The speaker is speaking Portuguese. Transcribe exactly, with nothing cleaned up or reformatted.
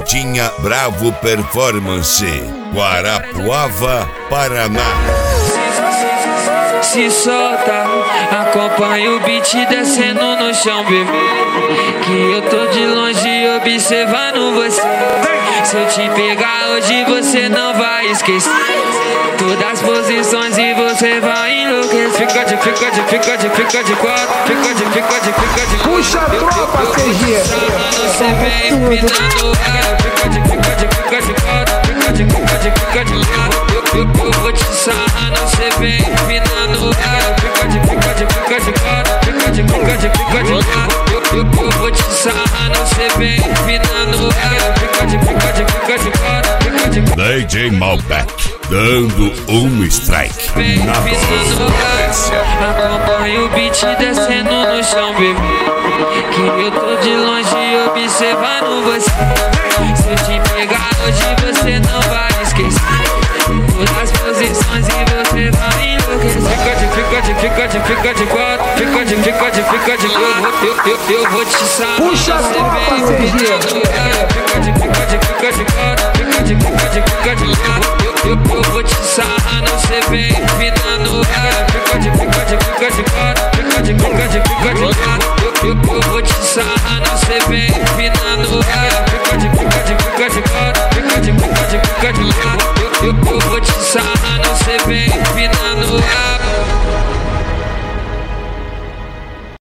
Pimentinha Bravo Performance, Guarapuava, Paraná. Se solta, acompanha o beat descendo no chão, bebê. Que eu tô de longe observando você. Se eu te pegar hoje você não vai esquecer todas as posições e você vai enlouquecer. Fica de, fica de, fica de, fica de quatro. Fica de, fica de, fica de quatro. Puxa a tropa, C G. Você vem empinando ela. Fica de, fica de, fica de quatro. Fica de, fica de, fica de quatro. Eu, eu, eu vou te sarrar, não você vem empinando ela. Fica de, fica de, fica de quatro. Fica de, fica de, fica de quatro. Eu, eu, eu vou te sarrar, não você vem empinando ela. Fica de, fica de, fica de quatro. Fica de, D J Malbec, dando um strike na voz. Acompanha o beat descendo no chão, bebê. Que eu tô de longe observando você. Se eu te pegar hoje você não vai esquecer todas as posições e você vai enlouquecer. Fica de, fica de, fica de, fica de quatro. Fica de, fica de, fica de quatro. Eu, eu, eu vou te sarrar. Puxa a tropa, C G. Fica de, fica de, fica de quatro. Fica de, fica de, fica de quatro. Eu, eu, eu vou te sarrar, não você vem empinando ela. Fica de, fica de, fica de quatro. Fica de, fica de, fica de quatro. Eu, eu, eu vou te sarrar, não você vem empinando ela. Fica de, fica de, fica de quatro. Fica de, fica de, fica de quatro. Eu, eu, eu vou te sarrar, não você vem empinando ela.